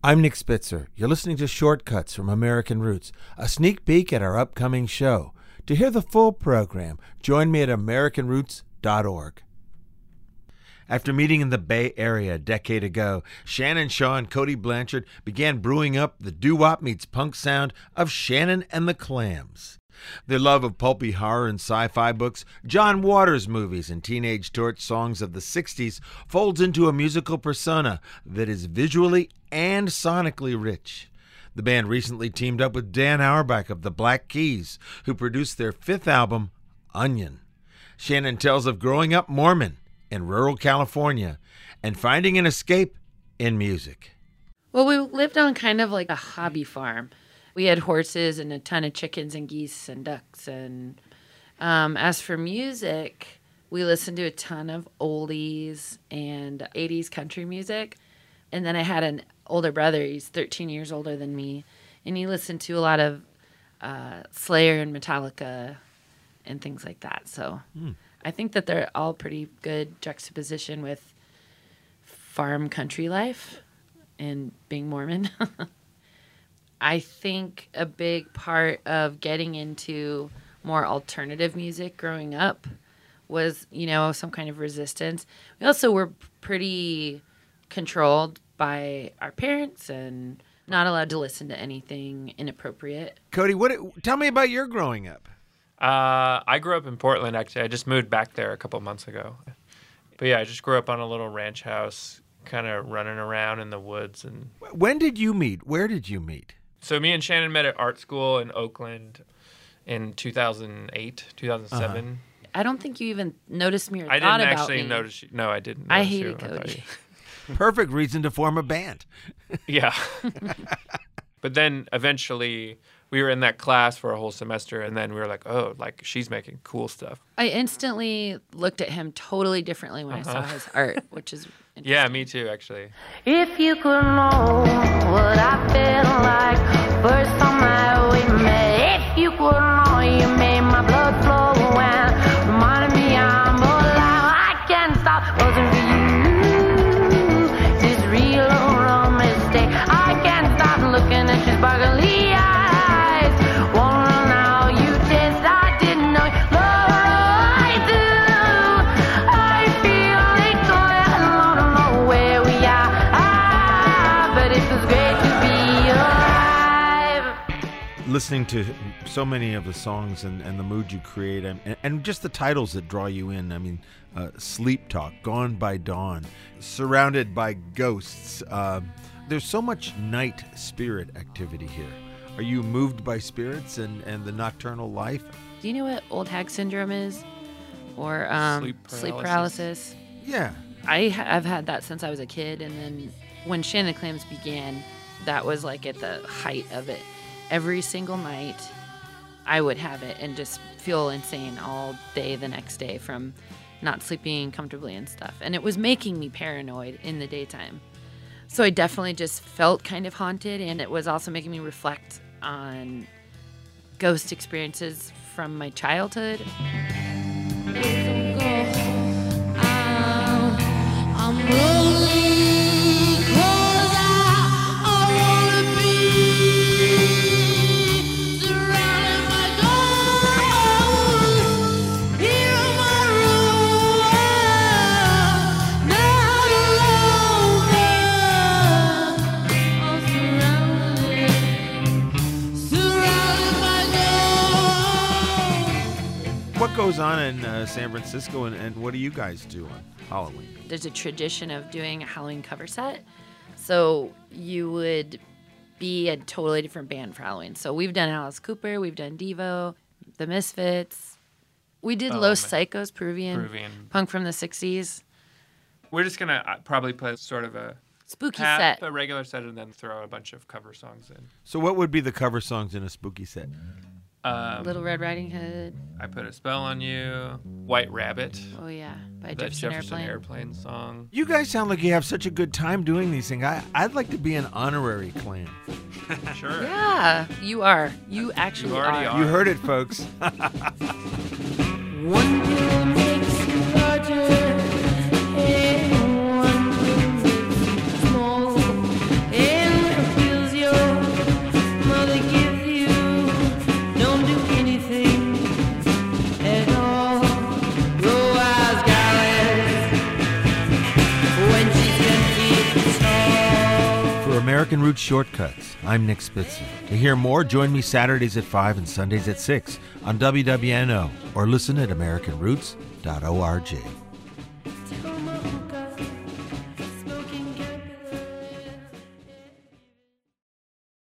I'm Nick Spitzer. You're listening to Shortcuts from American Roots, a sneak peek at our upcoming show. To hear the full program, join me at AmericanRoots.org. After meeting in the Bay Area a decade ago, Shannon Shaw and Cody Blanchard began brewing up the doo-wop meets punk sound of Shannon and the Clams. Their love of pulpy horror and sci-fi books, John Waters movies, and teenage torch songs of the 60s folds into a musical persona that is visually and sonically rich. The band recently teamed up with Dan Auerbach of the Black Keys, who produced their fifth album, Onion. Shannon tells of growing up Mormon in rural California and finding an escape in music. Well, we lived on kind of like a hobby farm. We had horses and a ton of chickens and geese and ducks. And as for music, we listened to a ton of oldies and 80s country music. And then I had an older brother. He's 13 years older than me. And he listened to a lot of Slayer and Metallica and things like that. So I think that they're all pretty good juxtaposition with farm country life and being Mormon. I think a big part of getting into more alternative music growing up was, some kind of resistance. We also were pretty controlled by our parents and not allowed to listen to anything inappropriate. Cody, tell me about your growing up. I grew up in Portland, actually. I just moved back there a couple months ago. But yeah, I just grew up on a little ranch house, kind of running around in the woods. And when did you meet? Where did you meet? So me and Shannon met at art school in Oakland in 2008, 2007. I don't think you even noticed me or I thought didn't about actually me. notice you. No, I didn't. I hated Cody. Perfect reason to form a band. Yeah. But then eventually we were in that class for a whole semester, and then we were like, oh, she's making cool stuff. I instantly looked at him totally differently when I saw his art, which is interesting. Yeah, me too, actually. If you could know what I felt like first time that we met, if you could know, you made my blood flow and reminded me I'm alive. I can't stop buzzing for you. This real or a mistake. I can't stop looking at your sparkly eyes. Wondering how you taste. I didn't know love I do. I feel it going. I don't know where we are. But it was great to be alive. Listening to so many of the songs and the mood you create, and just the titles that draw you in. I mean, Sleep Talk, Gone by Dawn, Surrounded by Ghosts. There's so much night spirit activity here. Are you moved by spirits and the nocturnal life? Do you know what old hag syndrome is? Or sleep paralysis? Yeah. I've had that since I was a kid, and then when Shannon and the Clams began, that was like at the height of it. Every single night, I would have it and just feel insane all day the next day from not sleeping comfortably and stuff. And it was making me paranoid in the daytime. So I definitely just felt kind of haunted, and it was also making me reflect on ghost experiences from my childhood. I'm lonely 'cause I wanna be surrounded by ghosts. Here in my room, not alone. I'm surrounded by ghosts. What goes on in San Francisco, and what do you guys do on Halloween? There's a tradition of doing a Halloween cover set. So you would be a totally different band for Halloween. So we've done Alice Cooper, we've done Devo, The Misfits. We did Los Psychos, Peruvian punk from the 60s. We're just going to probably play sort of a Spooky set. a regular set, and then throw a bunch of cover songs in. So what would be the cover songs in a spooky set? Little Red Riding Hood. I Put a Spell on You. White Rabbit. Oh, yeah. By That Jefferson Airplane. Airplane song. You guys sound like you have such a good time doing these things. I'd like to be an honorary clan. Sure. Yeah, you are. You actually You already are. You heard it, folks. One pill makes you larger, and one pill makes you small. And American Roots Shortcuts. I'm Nick Spitzer. To hear more, join me Saturdays at 5 and Sundays at 6 on WWNO or listen at AmericanRoots.org. Tell my